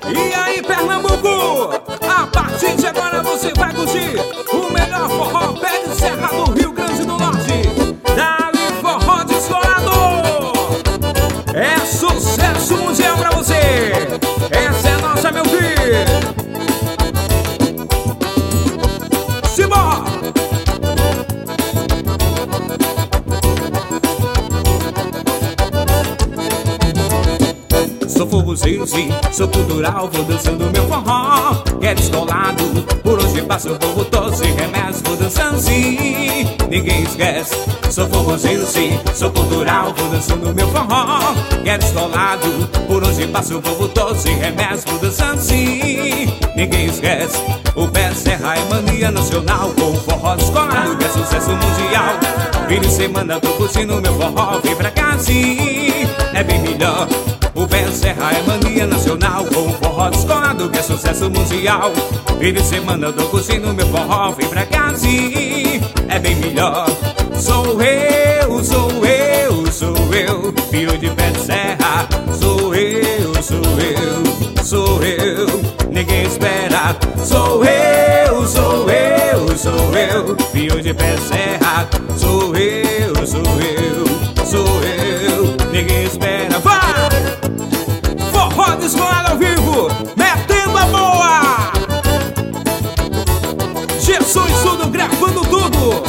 E aí, Pernambuco, a partir de agora você vai curtir o melhor forró pé de serra do Rio Grande do Norte. Dali Forró Descolado. É sucesso mundial pra você. Essa é nossa, meu filho. Simbora! Sou forrozeiro, sim, sou cultural, vou dançando meu forró. É descolado, por onde passa o povo todo se remessa, vou dançando sim, ninguém esquece. Sou forrozeiro, sim, sou cultural, vou dançando meu forró. É descolado, por onde passa o povo todo se remessa, vou dançando sim, ninguém esquece. O pé serra é mania nacional, com o forró descolado que é sucesso mundial. Fim de semana tô curtindo meu forró, vem pra cá sim, é bem melhor. O pé serra é mania nacional, com o forró descolado que é sucesso mundial. Fim de semana eu tô curtindo meu forró, vem pra cá sim, é bem melhor. Sou eu, sou eu, sou eu, filho de pé de serra. Sou eu, sou eu, sou eu, ninguém espera. Sou eu, sou eu, sou eu, filho de pé de serra. Sou eu, sou eu, sou eu, ninguém espera. Vai! Forró Descolado ao vivo, metendo a boa. Jesus tudo gravando tudo.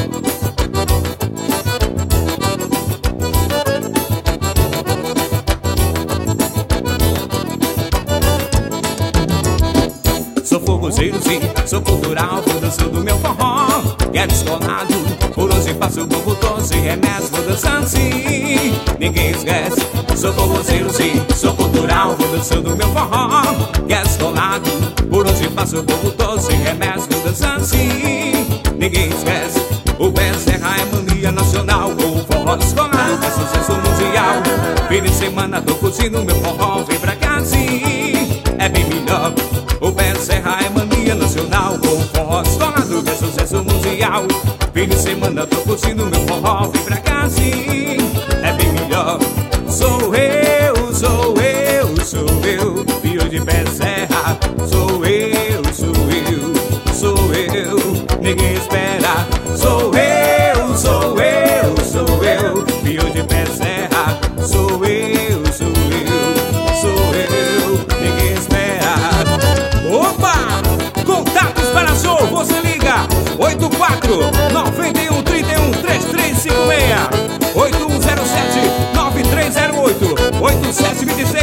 Sou forrozeiro, sim, sou cultural, vou dançando meu forró. É descolado, por onde passa o povo todo se remessa, vou dançando sim, ninguém esquece. Sou forrozeiro, sim, sou cultural, vou dançando meu forró. É descolado, por onde passa o povo todo se remessa, vou dançando sim, ninguém esquece. O pé serra é mania nacional, com o forró descolado que é sucesso mundial. Fim de semana tô curtindo meu forró, vem pra cá sim, é bem melhor. O pé serra é mania nacional, com o forró descolado que é sucesso mundial. Fim de semana tô curtindo meu forró, vem pra cá sim, é bem melhor. Sou eu, sou eu, sou eu, filho de pé serra. Sou eu, sou eu, sou eu, ninguém espera. Sou eu, sou eu, sou eu, filho de pé serra. Sou eu, sou eu, sou eu, ninguém espera. Opa! Contatos para show, você liga 84 91 31 3356 8107 9308 8726